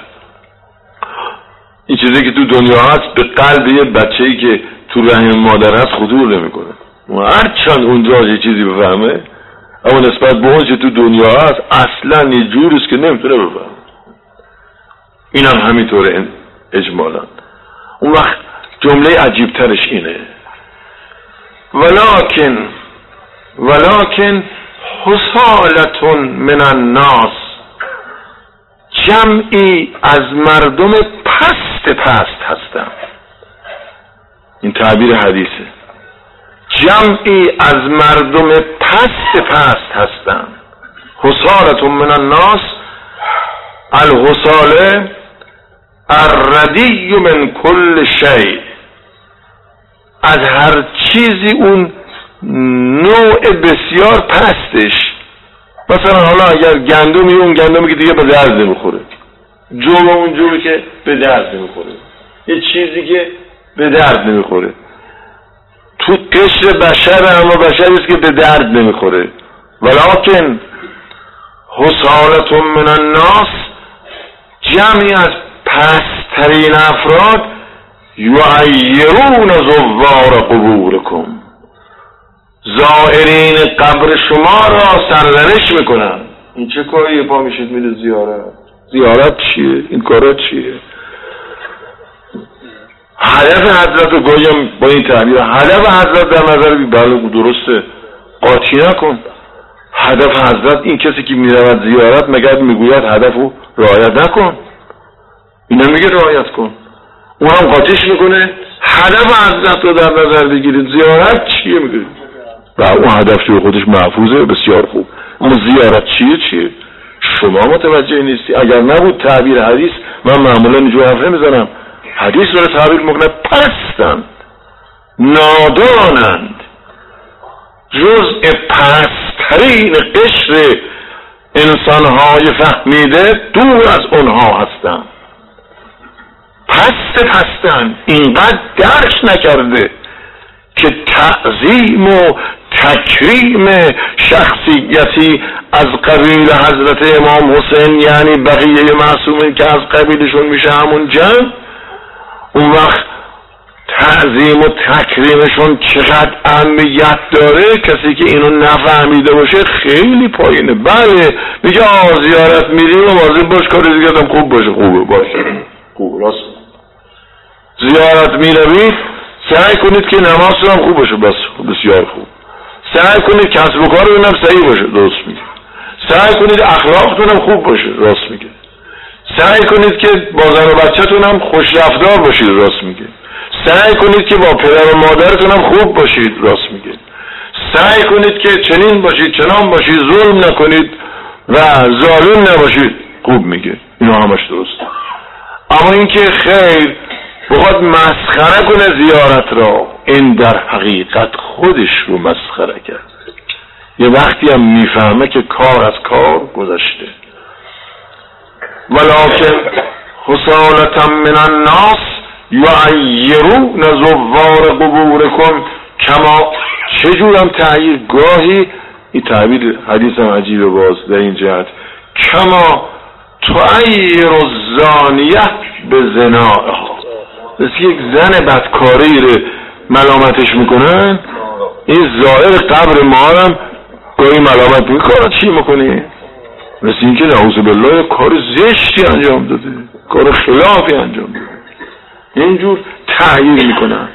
این چیزی که تو دنیا هست به قلب یه بچه‌ای که تو رحم مادر هست خطور نمیکنه. هر چند اونجا یه چیزی بفهمه، اما نسبت به اون چه تو دنیا هست اصلا یه جوریست که نمیتونه بفهمه. اینم همینطوره اجمالا. اون وقت جمله عجیب ترش اینه: ولکن ولکن حصالة من الناس، جمعی از مردم پست پست هستند. این تعبیر حدیثه. جمعی از مردم پست پست هستند. حصالة من الناس، الحصاله الردی من کل شیء، از هر چیزی اون نوع بسیار پستش. مثلا حالا اگر گندمی، اون گندمی که دیگه به درد نمیخوره، جو اون جوی که به درد نمیخوره، یه چیزی که به درد نمیخوره. تو قشر بشر، اما بشریست که به درد نمیخوره. ولکن حصالة من الناس، جمعی از پسترین افراد، یعیرون زوار قبورکم، زائرین قبر شما را سرزنش میکنن. این چه کاریه پا میشید میره زیارت؟ زیارت چیه؟ این کارا چیه؟ هدف حضرت رو گویم با این تعبیر، هدف حضرت در نظر بی بله درسته، قاطی نکن. هدف حضرت این کسی که میرود زیارت مگر میگوید هدف رو رعایت نکن؟ اینا میگه رعایت کن، اون هم قاطیش میکنه. هدف حضرت رو در نظر بگیرید، زیارت چیه میگه؟ و اون هدف توی خودش محفوظه، بسیار خوب. اما زیارت چیه چیه؟ شما متوجه نیستی. اگر نبود تعبیر حدیث، من معمولا اینجور حرفه میزنم، حدیث رو تعبیر میکنه پستند، نادانند، جزء پسترین قشر انسانهای فهمیده دور از اونها هستند. پست پستند، اینقدر درک نکرده که تعظیم و تکریم شخصیتی از قبیل حضرت امام حسین، یعنی بقیه معصومین که از قبیلشون میشه همون جمع، اون وقت تعظیم و تکریمشون چقدر اهمیت داره، کسی که اینو نفهمیده باشه خیلی پایینه. بله میگه آه زیارت میریم و مواظب باش کار دیگه هم خوب باشه، خوبه باشه، خوب راست. زیارت میروید سعی کنید که نمازتون هم خوب باشه، بس بسیار خوب. سعی کنید کسب و کارتون هم صحیح باشه، درست میگه. سعی کنید اخلاقتون هم خوب باشه، راست میگه. سعی کنید که با زن و بچه‌تون هم خوش رفتار باشید، راست میگه. سعی کنید که با پدر و مادرتون هم خوب باشید، راست میگه. سعی کنید که چنین باشید چنان باشید، ظلم نکنید و ظالم نباشید، خوب میگه. اینا همش درسته. اما اینکه خیر بخواد مسخره کنه زیارت را، این در حقیقت خودش رو مسخره کرده. یه وقتی هم میفهمه که کار از کار گذشته. ولکن حصالة من الناس یعیرون زوار قبورکم، کما چجورم تعییر، گاهی این تعبیر حدیث هم عجیبه باز در این جهت، کما تعیر الزانیه به زنائها، مثل یک زن بدکاری رو ملامتش میکنن، این زائر قبر ما هم گاهی ملامت میکنه. چی میکنی؟ مثل این که نعوذ بالله کار زشتی انجام داده، کار خلافی انجام داده، اینجور تعییر میکنن.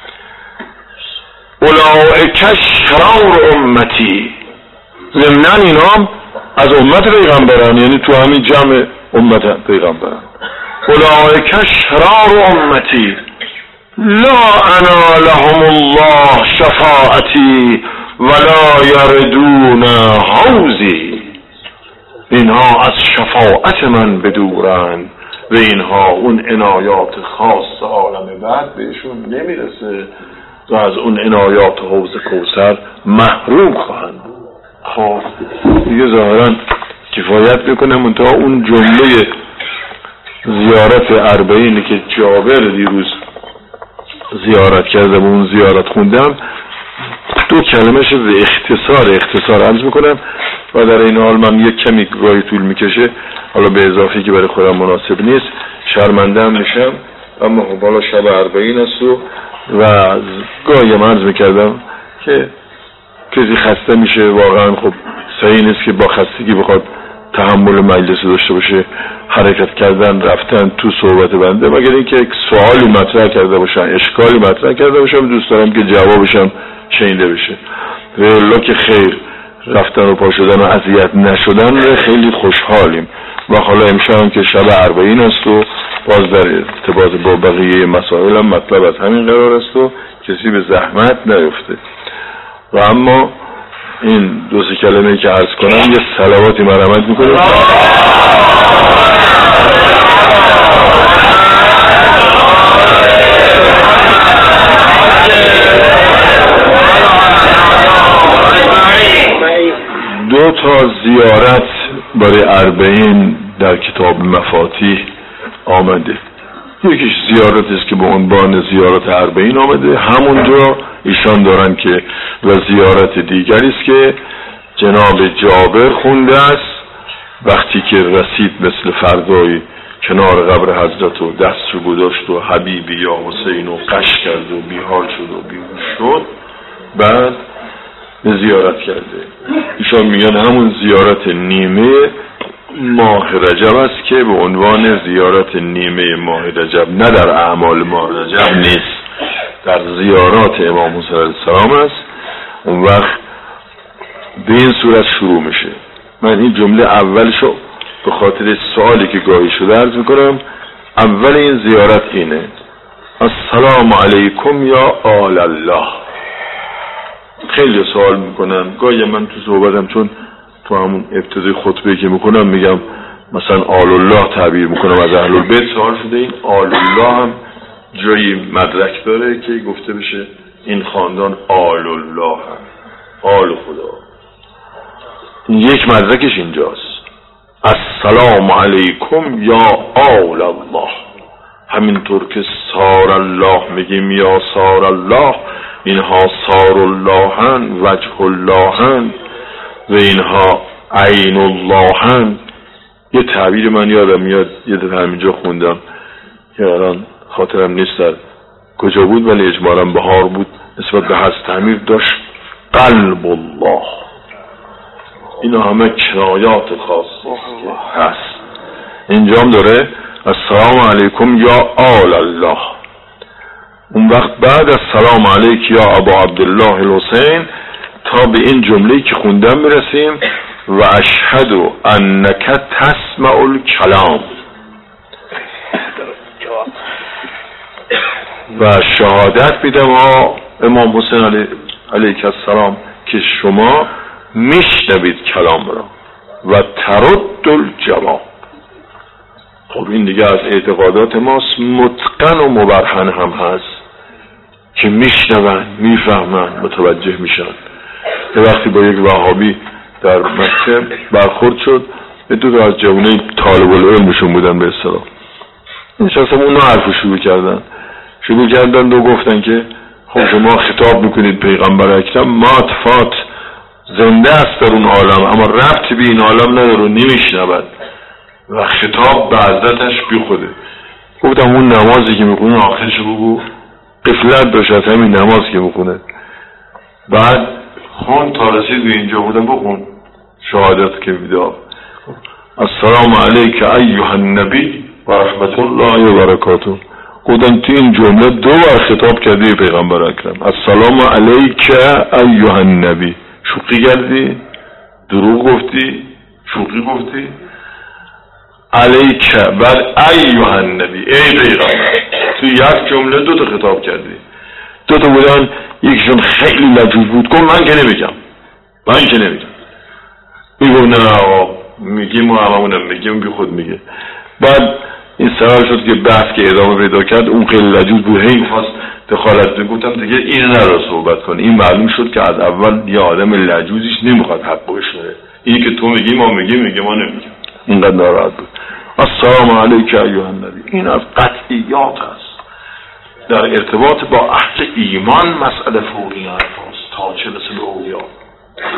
اولئک شرار امتی، ضمناً اینا هم از امت پیغمبران، یعنی تو همین جمع امت پیغمبران. اولئک شرار امتی لا انالهم الله شفاعتی ولا یردون حوزی، اینها از شفاعت من بدورند و اینها اون عنایات خاص عالم بعد بهشون نمیرسه و از اون عنایات حوض کوثر محروم خواهند. خب دیگه ظاهرا کفایت بکنه. منتها اون جمله زیارت اربعینی که جابر دیروز زیارت کرده و اون زیارت خوندم، دو کلمهش به اختصار اختصار عرض میکنم. و در این حال من یک کمی راهی طول میکشه، حالا به اضافه که برای خودم مناسب نیست شرمنده هم میشم، اما خب حالا شب اربعین است و و گاهی من عرض میکردم که کسی خسته میشه واقعا خب صحیح نیست که با خستگی بخواد تحمل مجلس داشته باشه، حرکت کردن رفتن تو صحبت بنده، مگر اینکه یک سوالی مطرح کرده باشن، اشکالی مطرح کرده باشم، دوست دارم که جوابشم شنیده بشه. والله که خیر، رفتن و پا شدن و اذیت نشدن خیلی خوشحالیم. و حالا امشب هم که شب اربعین است و باز در ارتباط با بقیه مسائل هم مطلب از همین قرار است و کسی به زحمت نیفته. و اما این دو سه کلمه که عرض کنم یه صلواتی مرحمت میکنیم. دو تا زیارت برای اربعین در کتاب مفاتیح آمده. یکیش زیارتی است که به عنوان زیارت اربعین آمده، همونجا ایشان دارن که و زیارت دیگری است که جناب جابر خونده است وقتی که رسید مثل فردایی کنار قبر حضرت و دست رو گذاشت و حبیبی یا حسین و قش کرد و بیحال شد و بیهوش شد، بعد زیارت کرده. ایشان میگن همون زیارت نیمه ماه رجب است که به عنوان زیارت نیمه ماه رجب، نه در اعمال ماه رجب نیست، در زیارات امام حسین علیه السلام است. اون وقت به این صورت شروع میشه. من این جمله اولشو به خاطر سوالی که گاهی شده عرض میکنم. اول این زیارت اینه: السلام علیکم یا آل الله. خیلی سوال میکنن گاهی، من تو صحبتم چون تو همون ابتدای خطبه که میکنم میگم مثلا آل الله تعبیر میکنم از اهل البیت، سوال شده این آل الله هم جایی مدرک داره که گفته بشه این خاندان آل الله هم، آل خدا. این یک مدرکش اینجاست. السلام علیکم یا آل الله. همینطور که سار الله میگیم یا سار الله، اینها سار اللهن، وجه اللهن و اینها عین اللهن. یه تعبیر من یادم میاد یه دفعه همینجا خوندم که الان خاطرم نیست در کجا بود ولی اجمالاً بهار بود، نسبت به حضرت امیر داشت قلب الله. اینا همه کنایات خاص که هست. اینجا هم داره السلام علیکم یا آل الله. اون وقت بعد از سلام علیک یا ابا عبدالله الحسین تا به این جمله‌ای که خوندم میرسیم: و اشهد انک تسمع الکلام. و شهادت میدم ها امام حسین علیه علیه السلام که شما میشنوید کلام را و ترد الجواب. خب این دیگه از اعتقادات ماست، متقن و مبرهن هم هست که میشنون، میفهمن، متوجه میشن. یه وقتی با یک وهابی در مکه برخورد شد، به دو تا از جوانه طالب العلمشون بودن به اصطلاح، نشستم اونا حرف شروع کردن شروع کردن و گفتن که خب شما خطاب میکنید پیغمبر اکرم، مات فات زنده است در اون عالم اما ربط به این عالم نداره و نمیشنود و خطاب به حضرتش بی خوده. گفتم اون نمازی که میخونه آخرش بگو قفلت داشت از همین نماز که میخونه. بعد خون تا رسید به اینجا بودم بخون شهادت که بیدار: السلام علیک ایها النبی و رحمت الله و برکاته. گفتم تو این جمله دو بار خطاب کردی پیغمبر اکرم. السلام علیک ایها النبی، شوخی کردی؟ دروغ گفتی؟ شوخی گفتی؟ علیک بعد ایها النبی، ای پیغمبر. تو یک جمله دو تا خطاب کردی. دو تا بودن، یکیشون خیلی لجوج بود، گفت من که نمیگم من که نمیگم میگم نه آقا میگیم و هممونم میگیم، بی خود میگه. بعد این سوال شد که بحث که ادامه پیدا کرد، اون خیلی لجوج بود، هی میخواست دخالت بگوتم دیگه این نرا صحبت کن. این معلوم شد که از اول یه آدم لجوجیش نمیخواد حق بشنوه. این که تو میگی ما میگیم میگه ما نمیگیم، اینقدر ناراحت بود. السلام علیک ایها النبی، این از قطعیات است در ارتباط با اهل ایمان. مسئله فوقی حرف هست تا چه رسه به اولیا.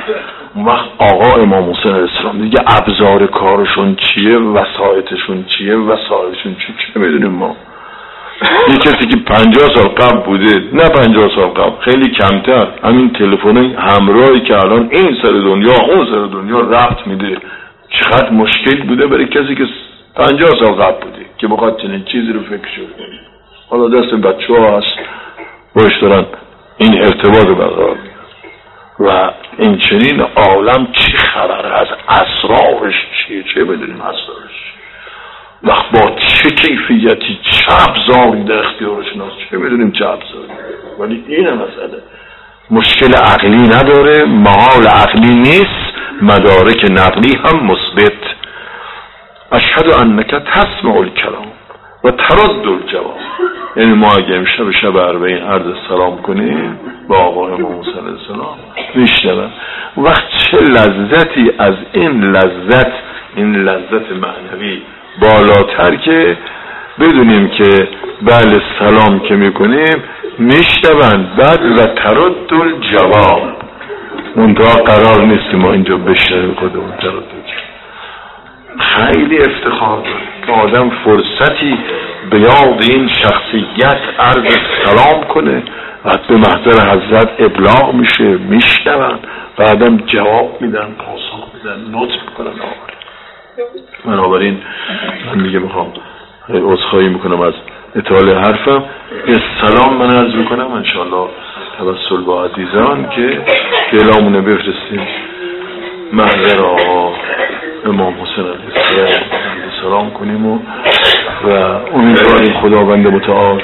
اون وقت آقا امام حسین علیه السلام دیگه ابزار کارشون چیه، وسایطشون چیه، وسایلشون چیه چه میدونیم ما. یه کسی که پنجاه سال قبل بوده، نه پنجاه سال قبل، خیلی کمتر، همین تلفن همراهی که الان این سر دنیا اون سر دنیا ربط میده، چقدر مشکل بوده برای کسی که پنجاه سال قبل بوده که بخواد چنین چیزی رو فکر کنه. حالا دست بچه ها هست باش دارن این ارتباط برقرار و این چنین عالم چی خبره، از اسرارش چیه، چه بدونیم اسرارش وقت با چه کیفیتی، چه ابزاری در اختیارشون هست، چه میدونیم چه ابزاری. ولی اینه مسئله، مشکل عقلی نداره، محال عقلی نیست، مدارک نقلی هم مثبت. اشهد انک تسمع الکلام و ترد الجواب. یعنی ما اگه امشب شب اربعین عرض سلام کنیم با آقا امام حسین علیه السلام میشنون، وقت چه لذتی از این لذت، این لذت معنوی بالاتر که بدونیم که بله سلام که میکنیم میشنون، بعد و ترد الجواب. منتها قرار نیست ما اینجا بشنویم خودمون ترد الجواب. خیلی افتخار داره که آدم فرصتی به یاد این شخصیت عرض سلام کنه، بعد به محضر حضرت ابلاغ میشه، میشنون، بعدم جواب میدن، پاسخ میدن، نطق میکنن. بنابراین من دیگه میخوام عذرخواهی میکنم از اطاله حرفم. یه سلام من عرض میکنم انشاءالله توسل با عزیزان که اعلامونه بفرستیم محضر آقا امام حسین علیه السلام کنیم و و امیدواریم خداوند متعال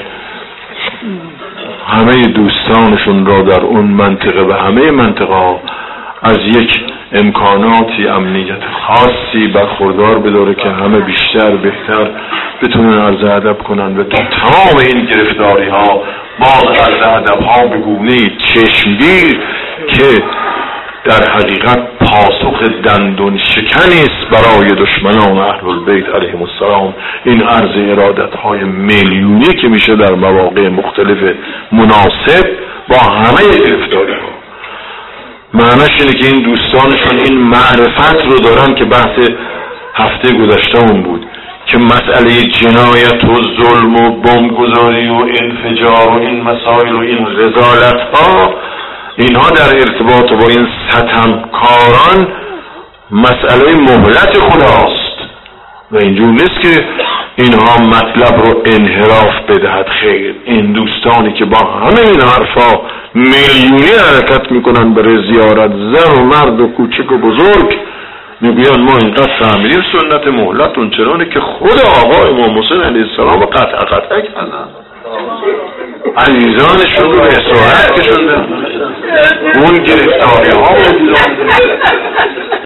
همه دوستانشون را در اون منطقه و همه منطقه ها از یک امکاناتی امنیت خاصی برخوردار بداره که همه بیشتر بهتر بتونن عرض ادب کنن و تو تمام این گرفتاری ها باز عرض ادب ها به گونه چشمگیر که در حقیقت پاسخ دندون شکنی است برای دشمنان اهل البیت علیهم السلام. این عرض ارادت های میلیونی که میشه در مواقع مختلف مناسب با همه گرفتاری ها، معنیش اینه که این دوستانشون این معرفت رو دارن که بحث هفته گذشته اون بود که مسئله جنایت و ظلم و بمبگذاری و انفجار و این مسائل و این رذالت ها، اینها در ارتباط با این ستمکاران مسئله مهلت خداست و اینجور نیست که اینها مطلب رو انحراف بدهد. خیر، این دوستانی که با همه این حرفا میلیونی حرکت میکنن برای زیارت، زن و مرد و کوچک و بزرگ، میگوین ما اینقدر تعمیر سنت مهلت اون چرانه که خود آقا امام حسین علیه السلام قطع قطع کردن، عزیزانشون رو اسارت کشوندن، اون گرفتاری ها